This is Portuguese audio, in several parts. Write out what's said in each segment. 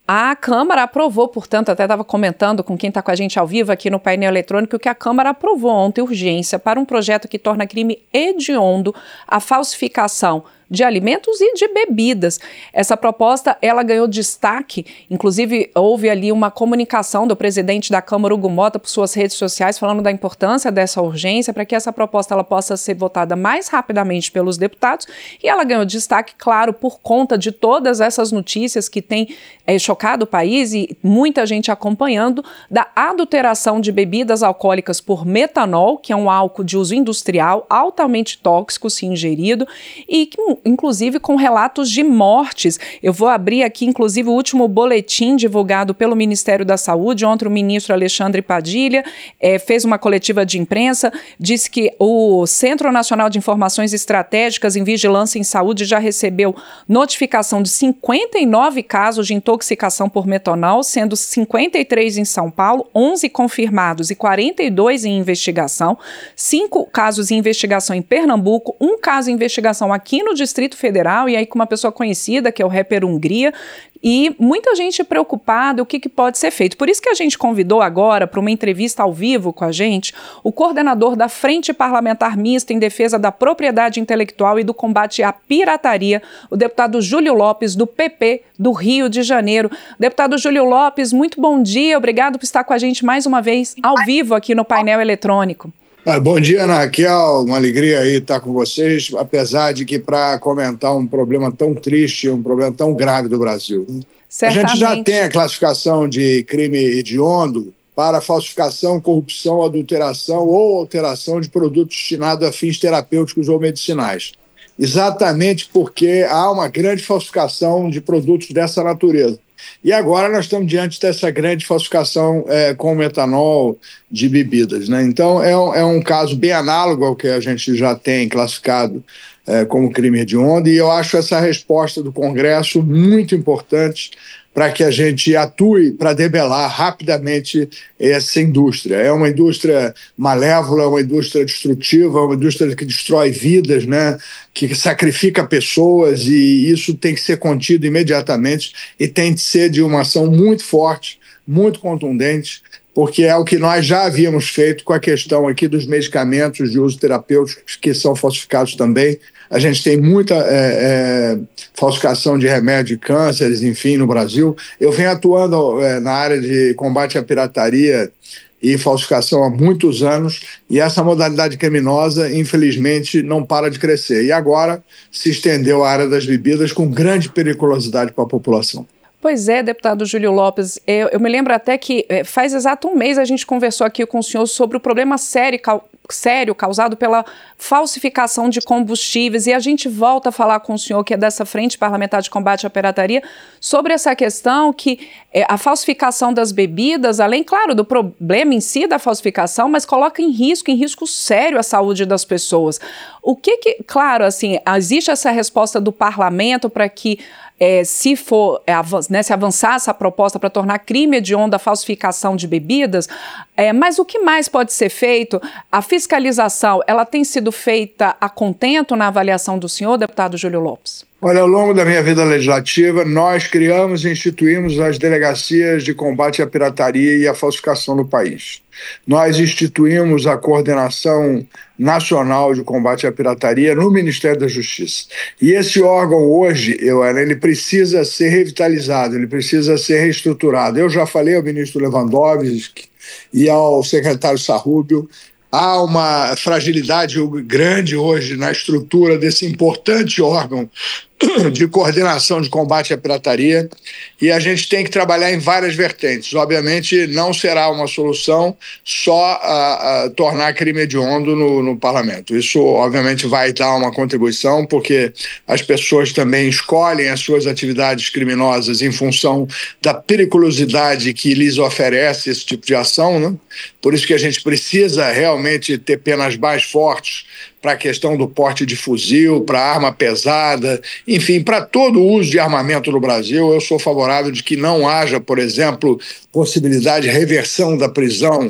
A Câmara aprovou, portanto, até estava comentando com quem está com a gente ao vivo aqui no painel eletrônico, que a Câmara aprovou ontem urgência para um projeto que torna crime hediondo a falsificação de alimentos e de bebidas. Essa proposta, ela ganhou destaque, inclusive houve ali uma comunicação do presidente da Câmara, Hugo Motta, por suas redes sociais, falando da importância dessa urgência para que essa proposta ela possa ser votada mais rapidamente pelos deputados, e ela ganhou destaque, claro, por conta de todas essas notícias que têm chocado o país e muita gente acompanhando, da adulteração de bebidas alcoólicas por metanol, que é um álcool de uso industrial altamente tóxico se ingerido, e que inclusive com relatos de mortes. Eu vou abrir aqui, inclusive, o último boletim divulgado pelo Ministério da Saúde. Ontem o ministro Alexandre Padilha fez uma coletiva de imprensa, disse que o Centro Nacional de Informações Estratégicas em Vigilância em Saúde já recebeu notificação de 59 casos de intoxicação por metanol, sendo 53 em São Paulo, 11 confirmados e 42 em investigação, 5 casos em investigação em Pernambuco, 1 caso em investigação aqui no Distrito Federal, e aí com uma pessoa conhecida, que é o rapper Hungria, e muita gente preocupada o que pode ser feito. Por isso que a gente convidou agora para uma entrevista ao vivo com a gente o coordenador da Frente Parlamentar Mista em Defesa da Propriedade Intelectual e do Combate à Pirataria, o deputado Júlio Lopes, do PP do Rio de Janeiro. Deputado Júlio Lopes, muito bom dia, obrigado por estar com a gente mais uma vez ao vivo aqui no painel eletrônico. Bom dia, Ana Raquel, uma alegria aí estar com vocês, apesar de que para comentar um problema tão triste, um problema tão grave do Brasil. Certamente. A gente já tem a classificação de crime hediondo para falsificação, corrupção, adulteração ou alteração de produtos destinados a fins terapêuticos ou medicinais. Exatamente porque há uma grande falsificação de produtos dessa natureza. E agora nós estamos diante dessa grande falsificação com metanol de bebidas, né? Então é um caso bem análogo ao que a gente já tem classificado como crime hediondo, e eu acho essa resposta do Congresso muito importante para que a gente atue para debelar rapidamente essa indústria. É uma indústria malévola, uma indústria destrutiva, uma indústria que destrói vidas, né? Que sacrifica pessoas, e isso tem que ser contido imediatamente e tem que ser de uma ação muito forte, muito contundente, porque é o que nós já havíamos feito com a questão aqui dos medicamentos de uso terapêutico que são falsificados também. A gente tem muita falsificação de remédio de cânceres, enfim, no Brasil. Eu venho atuando na área de combate à pirataria e falsificação há muitos anos, e essa modalidade criminosa, infelizmente, não para de crescer. E agora se estendeu à área das bebidas com grande periculosidade para a população. Pois é, deputado Júlio Lopes, eu me lembro até que faz exato um mês a gente conversou aqui com o senhor sobre o problema sério causado pela falsificação de combustíveis, e a gente volta a falar com o senhor, que é dessa Frente Parlamentar de Combate à Pirataria, sobre essa questão que a falsificação das bebidas, além, claro, do problema em si da falsificação, mas coloca em risco sério a saúde das pessoas. Claro, assim, existe essa resposta do parlamento para que se avançar essa proposta para tornar crime hediondo a falsificação de bebidas, mas o que mais pode ser feito? A fiscalização, ela tem sido feita a contento na avaliação do senhor, deputado Júlio Lopes? Olha, ao longo da minha vida legislativa, nós criamos e instituímos as delegacias de combate à pirataria e à falsificação no país. Nós instituímos a Coordenação Nacional de Combate à Pirataria no Ministério da Justiça. E esse órgão hoje, ele precisa ser revitalizado, ele precisa ser reestruturado. Eu já falei ao ministro Lewandowski e ao secretário Sarrubio. Há uma fragilidade grande hoje na estrutura desse importante órgão de coordenação de combate à pirataria, e a gente tem que trabalhar em várias vertentes. Obviamente, não será uma solução só tornar crime hediondo no parlamento. Isso, obviamente, vai dar uma contribuição, porque as pessoas também escolhem as suas atividades criminosas em função da periculosidade que lhes oferece esse tipo de ação, né? Por isso que a gente precisa realmente ter penas mais fortes para a questão do porte de fuzil, para arma pesada, enfim, para todo o uso de armamento no Brasil. Eu sou favorável de que não haja, por exemplo, possibilidade de reversão da prisão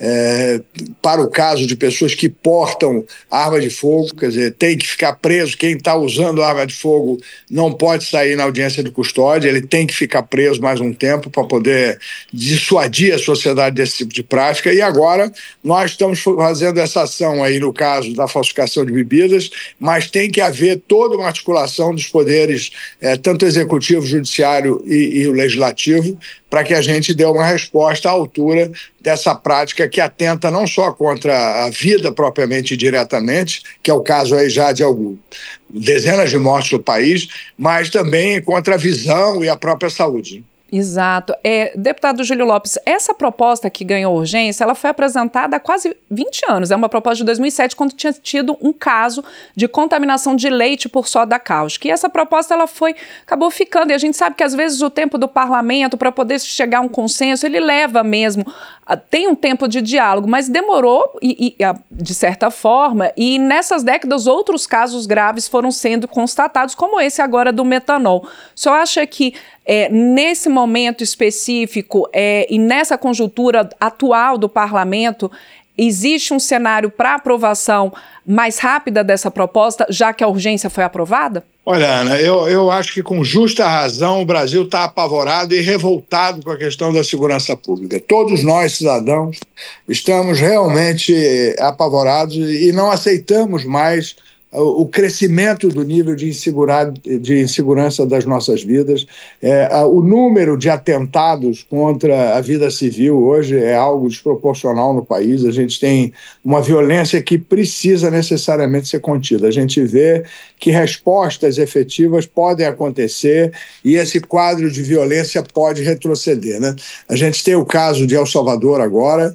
para o caso de pessoas que portam arma de fogo, quer dizer, tem que ficar preso. Quem está usando arma de fogo não pode sair na audiência de custódia, ele tem que ficar preso mais um tempo para poder dissuadir a sociedade desse tipo de prática. E agora nós estamos fazendo essa ação aí no caso da falsificação de bebidas, mas tem que haver toda uma articulação dos poderes, tanto executivo, judiciário e o legislativo, para que a gente dê uma resposta à altura dessa prática que atenta não só contra a vida propriamente e diretamente, que é o caso aí já de dezenas de mortes no país, mas também contra a visão e a própria saúde. Exato. Deputado Júlio Lopes, essa proposta que ganhou urgência, ela foi apresentada há quase 20 anos. É uma proposta de 2007, quando tinha tido um caso de contaminação de leite por soda cáustica. E essa proposta acabou ficando. E a gente sabe que, às vezes, o tempo do parlamento, para poder chegar a um consenso, ele leva mesmo. Tem um tempo de diálogo, mas demorou, de certa forma, e nessas décadas outros casos graves foram sendo constatados, como esse agora do metanol. O senhor acha que nesse momento específico e nessa conjuntura atual do parlamento, existe um cenário para aprovação mais rápida dessa proposta, já que a urgência foi aprovada? Olha, Ana, eu acho que com justa razão o Brasil está apavorado e revoltado com a questão da segurança pública. Todos nós, cidadãos, estamos realmente apavorados e não aceitamos mais o crescimento do nível de insegurança das nossas vidas. O número de atentados contra a vida civil hoje é algo desproporcional no país. A gente tem uma violência que precisa necessariamente ser contida. A gente vê que respostas efetivas podem acontecer e esse quadro de violência pode retroceder, né? A gente tem o caso de El Salvador agora,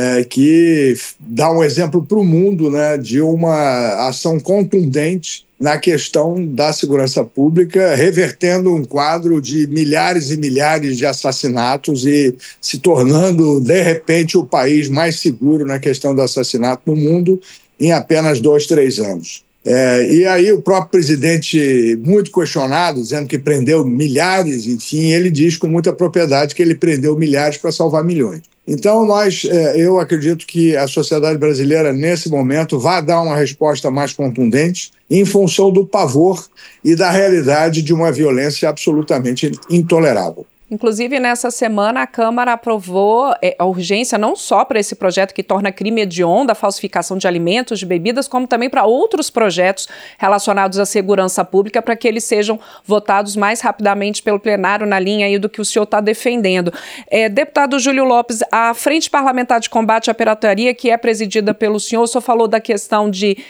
que dá um exemplo para o mundo, né, de uma ação contundente na questão da segurança pública, revertendo um quadro de milhares e milhares de assassinatos e se tornando, de repente, o país mais seguro na questão do assassinato no mundo em apenas 2, 3 anos. E aí o próprio presidente, muito questionado, dizendo que prendeu milhares, enfim, ele diz com muita propriedade que ele prendeu milhares para salvar milhões. Então, eu acredito que a sociedade brasileira, nesse momento, vai dar uma resposta mais contundente em função do pavor e da realidade de uma violência absolutamente intolerável. Inclusive, nessa semana, a Câmara aprovou a urgência não só para esse projeto que torna crime hediondo a falsificação de alimentos, de bebidas, como também para outros projetos relacionados à segurança pública, para que eles sejam votados mais rapidamente pelo plenário, na linha aí do que o senhor está defendendo. Deputado Júlio Lopes, a Frente Parlamentar de Combate à Pirataria, que é presidida pelo senhor, o senhor falou da questão de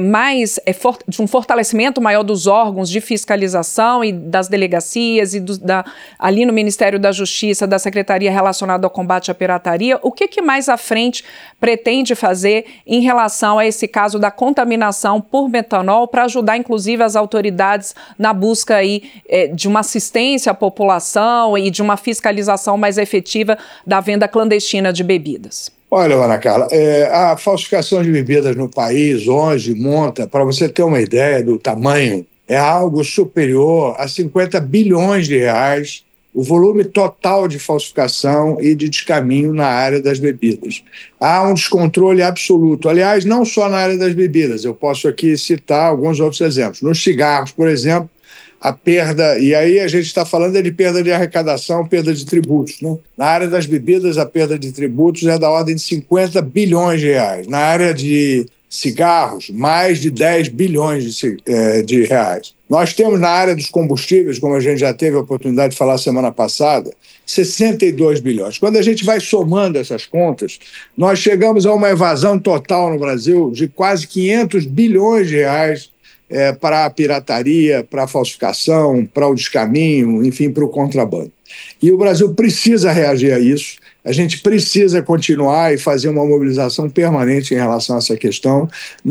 um fortalecimento maior dos órgãos de fiscalização e das delegacias e ali no Ministério da Justiça, da Secretaria relacionada ao combate à pirataria. O que mais à frente pretende fazer em relação a esse caso da contaminação por metanol para ajudar, inclusive, as autoridades na busca aí, de uma assistência à população e de uma fiscalização mais efetiva da venda clandestina de bebidas? Olha, Ana Carla, a falsificação de bebidas no país hoje monta, para você ter uma ideia do tamanho, é algo superior a 50 bilhões de reais o volume total de falsificação e de descaminho na área das bebidas. Há um descontrole absoluto. Aliás, não só na área das bebidas, eu posso aqui citar alguns outros exemplos. Nos cigarros, por exemplo, a perda, e aí a gente está falando de perda de arrecadação, perda de tributos, né? Na área das bebidas, a perda de tributos é da ordem de 50 bilhões de reais. Na área de cigarros, mais de 10 bilhões de reais. Nós temos na área dos combustíveis, como a gente já teve a oportunidade de falar semana passada, 62 bilhões. Quando a gente vai somando essas contas, nós chegamos a uma evasão total no Brasil de quase 500 bilhões de reais para a pirataria, para a falsificação, para o descaminho, enfim, para o contrabando. E o Brasil precisa reagir a isso. A gente precisa continuar e fazer uma mobilização permanente em relação a essa questão.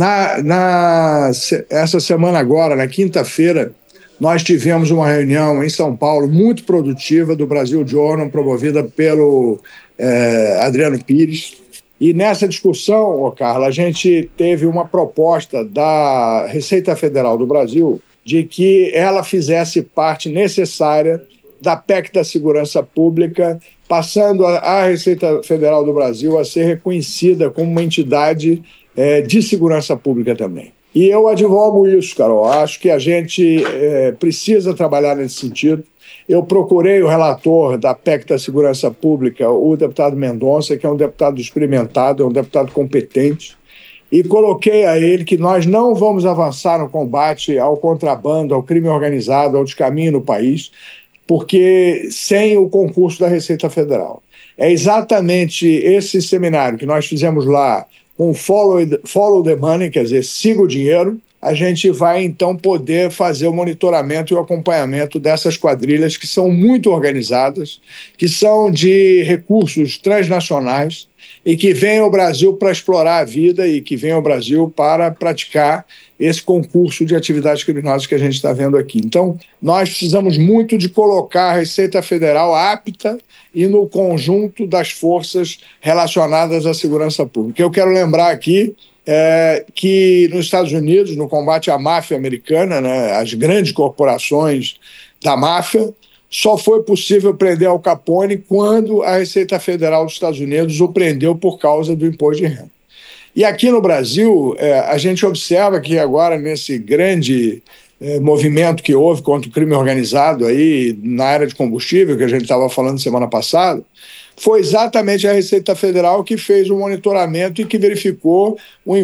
Essa semana agora, na quinta-feira, nós tivemos uma reunião em São Paulo muito produtiva do Brasil Journal, promovida pelo Adriano Pires. E nessa discussão, Carla, a gente teve uma proposta da Receita Federal do Brasil de que ela fizesse parte necessária da PEC da Segurança Pública, passando a Receita Federal do Brasil a ser reconhecida como uma entidade de segurança pública também. E eu advogo isso, Carol. Acho que a gente precisa trabalhar nesse sentido. Eu procurei o relator da PEC da Segurança Pública, o deputado Mendonça, que é um deputado experimentado, é um deputado competente, e coloquei a ele que nós não vamos avançar no combate ao contrabando, ao crime organizado, ao descaminho no país, porque sem o concurso da Receita Federal. É exatamente esse seminário que nós fizemos lá, com Follow the Money, quer dizer, siga o dinheiro, a gente vai então poder fazer o monitoramento e o acompanhamento dessas quadrilhas que são muito organizadas, que são de recursos transnacionais e que vêm ao Brasil para explorar a vida e que vêm ao Brasil para praticar esse concurso de atividades criminosas que a gente está vendo aqui. Então, nós precisamos muito de colocar a Receita Federal apta e no conjunto das forças relacionadas à segurança pública. Eu quero lembrar aqui que nos Estados Unidos, no combate à máfia americana, né, as grandes corporações da máfia, só foi possível prender Al Capone quando a Receita Federal dos Estados Unidos o prendeu por causa do imposto de renda. E aqui no Brasil, a gente observa que agora, nesse grande movimento que houve contra o crime organizado aí, na área de combustível, que a gente estava falando semana passada, foi exatamente a Receita Federal que fez o monitoramento e que verificou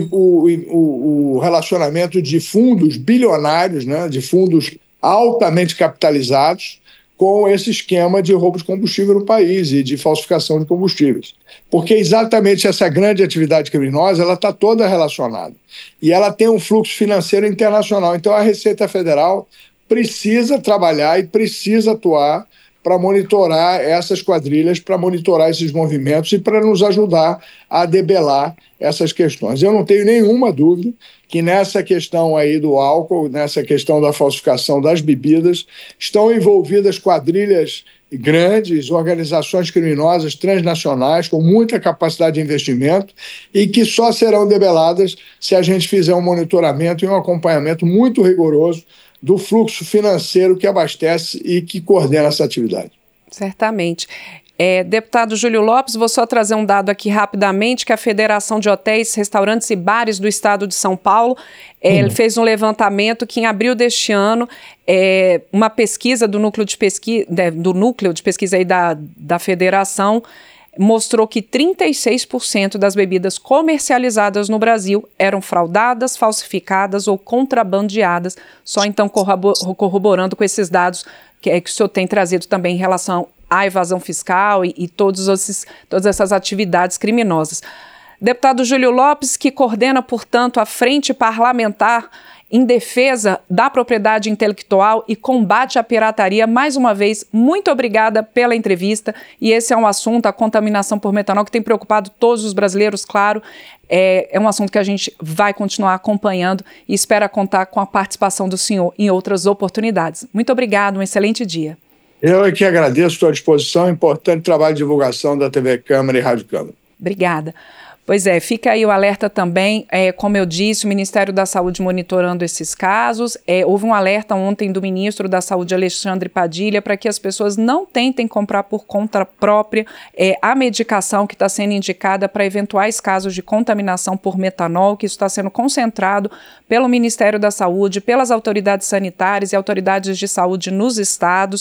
o relacionamento de fundos bilionários, né, de fundos altamente capitalizados, com esse esquema de roubo de combustível no país e de falsificação de combustíveis. Porque exatamente essa grande atividade criminosa ela está toda relacionada. E ela tem um fluxo financeiro internacional. Então a Receita Federal precisa trabalhar e precisa atuar para monitorar essas quadrilhas, para monitorar esses movimentos e para nos ajudar a debelar essas questões. Eu não tenho nenhuma dúvida que nessa questão aí do álcool, nessa questão da falsificação das bebidas, estão envolvidas quadrilhas grandes, organizações criminosas transnacionais com muita capacidade de investimento e que só serão debeladas se a gente fizer um monitoramento e um acompanhamento muito rigoroso do fluxo financeiro que abastece e que coordena essa atividade. Certamente. Deputado Júlio Lopes, vou só trazer um dado aqui rapidamente, que a Federação de Hotéis, Restaurantes e Bares do Estado de São Paulo fez um levantamento que em abril deste ano, uma pesquisa do núcleo de pesquisa aí da Federação mostrou que 36% das bebidas comercializadas no Brasil eram fraudadas, falsificadas ou contrabandeadas, só então corroborando com esses dados que o senhor tem trazido também em relação à evasão fiscal e todas essas atividades criminosas. Deputado Júlio Lopes, que coordena, portanto, a Frente Parlamentar em defesa da propriedade intelectual e combate à pirataria. Mais uma vez, muito obrigada pela entrevista. E esse é um assunto, a contaminação por metanol, que tem preocupado todos os brasileiros, claro. É um assunto que a gente vai continuar acompanhando e espera contar com a participação do senhor em outras oportunidades. Muito obrigado, um excelente dia. Eu é que agradeço, estou à disposição. Importante trabalho de divulgação da TV Câmara e Rádio Câmara. Obrigada. Pois fica aí o alerta também, como eu disse, o Ministério da Saúde monitorando esses casos. Houve um alerta ontem do ministro da Saúde, Alexandre Padilha, para que as pessoas não tentem comprar por conta própria a medicação que está sendo indicada para eventuais casos de contaminação por metanol, que isso está sendo concentrado pelo Ministério da Saúde, pelas autoridades sanitárias e autoridades de saúde nos estados.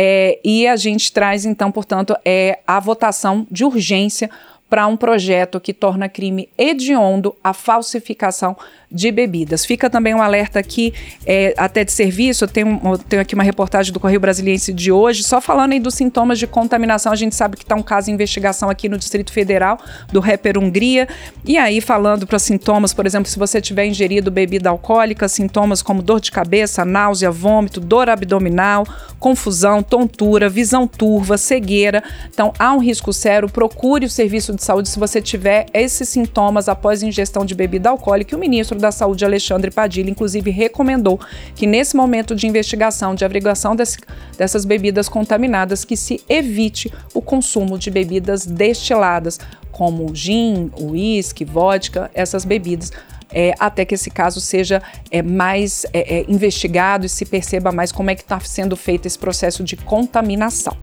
E a gente traz, então, portanto, a votação de urgência para um projeto que torna crime hediondo a falsificação de bebidas. Fica também um alerta aqui, até de serviço, eu tenho aqui uma reportagem do Correio Brasiliense de hoje, só falando aí dos sintomas de contaminação. A gente sabe que está um caso de investigação aqui no Distrito Federal, do rapper Hungria, e aí falando para sintomas, por exemplo, se você tiver ingerido bebida alcoólica, sintomas como dor de cabeça, náusea, vômito, dor abdominal, confusão, tontura, visão turva, cegueira. Então, há um risco sério, procure o serviço de de saúde se você tiver esses sintomas após ingestão de bebida alcoólica. E o ministro da Saúde, Alexandre Padilha, inclusive recomendou que nesse momento de investigação, de averiguação dessas bebidas contaminadas, que se evite o consumo de bebidas destiladas, como gin, uísque, vodka, essas bebidas, até que esse caso seja mais investigado e se perceba mais como é que está sendo feito esse processo de contaminação.